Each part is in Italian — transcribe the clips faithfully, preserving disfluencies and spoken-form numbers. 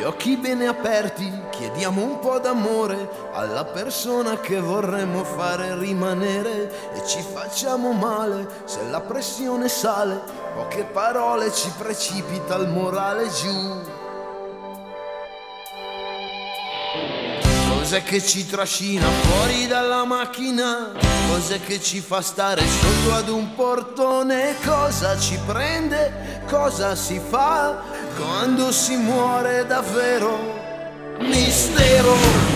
occhi bene aperti, chiediamo un po' d'amore alla persona che vorremmo fare rimanere e ci facciamo male se la pressione sale, poche parole ci precipita il morale giù. Cos'è che ci trascina fuori dalla macchina? Cos'è che ci fa stare sotto ad un portone? Cosa ci prende? Cosa si fa quando si muore davvero? Mistero.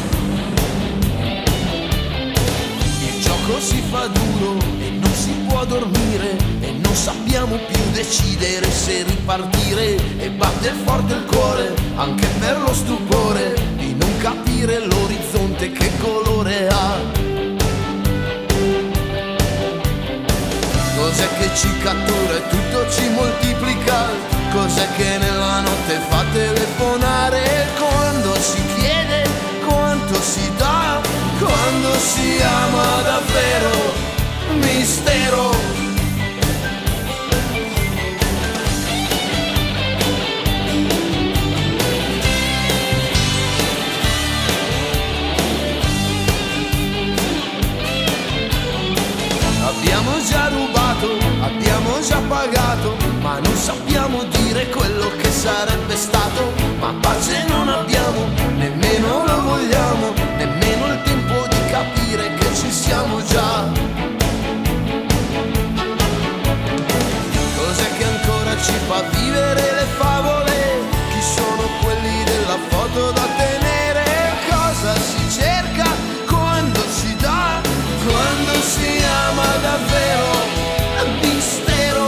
Il gioco si fa duro e non si può dormire e non sappiamo più decidere se ripartire e batte forte il cuore anche per lo stupore di non capire l'orizzonte che colore ha. Cos'è che ci cattura e tutto ci moltiplica? Cos'è che nella notte fa telefonare? Quando si chiede quanto si dà, quando si ama davvero, mistero. Abbiamo già rubato, abbiamo già pagato, ma non sappiamo dire quello che sarebbe stato. Ma pace non abbiamo, nemmeno lo vogliamo, nemmeno il tempo di capire che ci siamo già. Cos'è che ancora ci fa vivere le favole? Chi sono quelli della foto da tenere? Cosa si cerca quando si dà, quando si ama davvero? Mistero.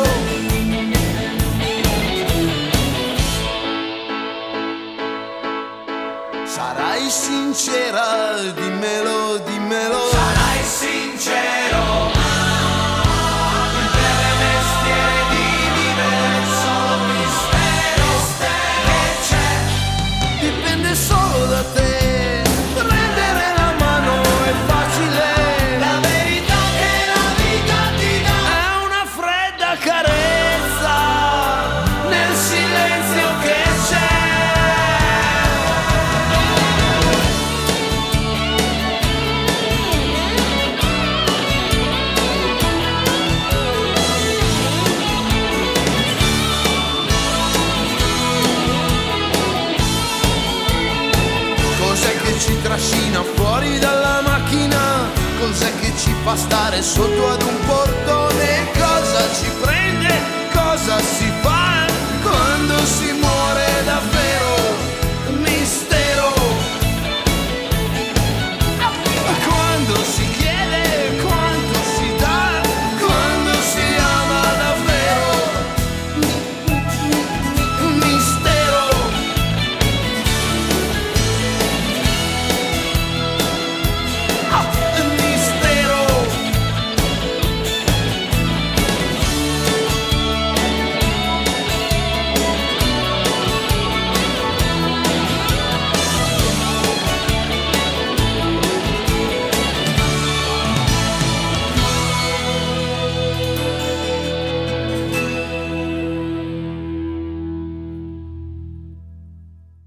Sarai sincera, dimmelo, dimmelo. Sarai sincero. Il breve mestiere di vivere è solo mistero. Che c'è? Dipende solo da te. Prendere la mano è facile. La verità che la vita ti dà È una fredda carezza nel silenzio che c'è. Cos'è che ci trascina fuori dalla macchina? Cos'è che ci fa stare sotto ad un portone? Cosa ci prende?